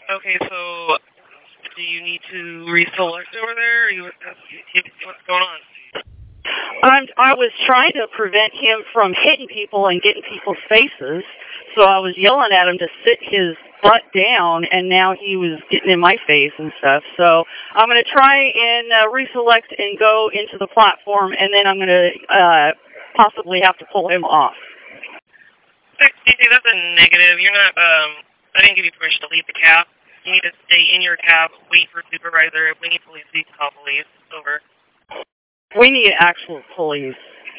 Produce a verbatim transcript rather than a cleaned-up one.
Okay, so do you need to reselect over there? Or you, what's going on? I'm, I was trying to prevent him from hitting people and getting people's faces, so I was yelling at him to sit his butt down, and now he was getting in my face and stuff. So I'm going to try and uh, reselect and go into the platform, and then I'm going to uh, possibly have to pull him off. C C, that's a negative. You're not, um, I didn't give you permission to leave the cab. You need to stay in your cab, wait for supervisor. If we need police, we call police. Over. We need actual police.